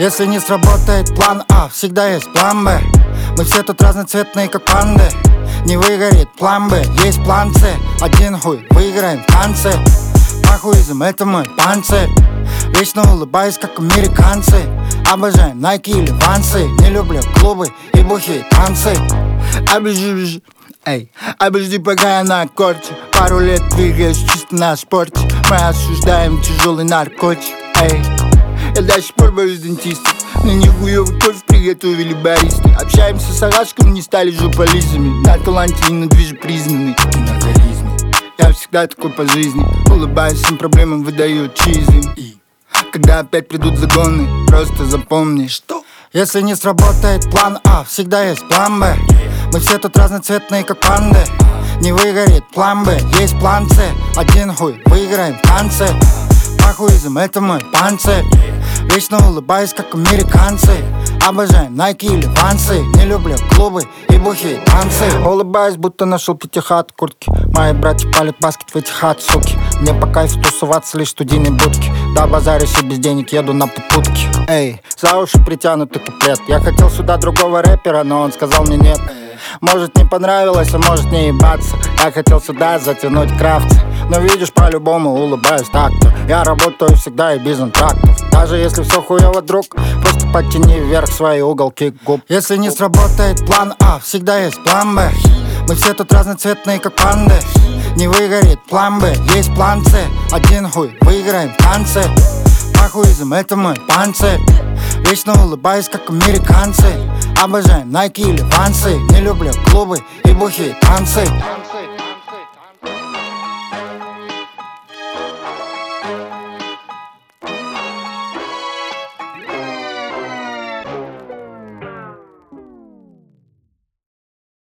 Если не сработает план А, всегда есть план Б. Мы все тут разноцветные, как панды. Не выгорит план Б, есть план С. Один хуй, выиграем в танце. Пахуизм, это мой панцирь. Вечно улыбаюсь, как американцы. Обожаем Nike или Вансы. Не люблю клубы и бухие танцы. Обожди, обожди, пока я на аккорде. Пару лет двигаюсь чисто на спорте. Мы осуждаем тяжелый наркотик. Я до сих пор боюсь дентистов. На них хуёвый кофе приготовили баристы. Общаемся с арашком, не стали жополизами. На таланте и на движе признаны. И на харизме. Я всегда такой по жизни. Улыбаюсь всем проблемам, выдаю чизы. И когда опять придут загоны, просто запомни, что если не сработает план А, всегда есть план Б. Мы все тут разноцветные, как панды. Не выгорит план Б, есть план С. Один хуй, выиграем в танце. Пахуизм, это мой панцирь. Вечно улыбаюсь, как американцы. Обожаем Nike или Вансы. Не люблю клубы и бухие танцы. Улыбаюсь, будто нашел пятихат куртки. Мои братья палят баскет в эти хат, суки. Мне по кайфу тусоваться лишь в студийной будке. Да, базарюсь и без денег еду на попутки. За уши притянутый куплет. Я хотел сюда другого рэпера, но он сказал мне нет. Может, не понравилось, а может не ебаться. Я хотел сюда затянуть крафт. Но видишь, по-любому улыбаюсь так-то. Я работаю всегда и без антрактов. Даже если все хуёво, друг, просто подтяни вверх свои уголки губ. Если не сработает план А, всегда есть план Б. Мы все тут разноцветные, как панды. Не выгорит план Б, есть план С. Один хуй, выиграем в танце. Пахуизм, это мой панцирь. Вечно улыбаюсь, как американцы. Обожаем Nike или Вансы. Не люблю клубы и бухие танцы.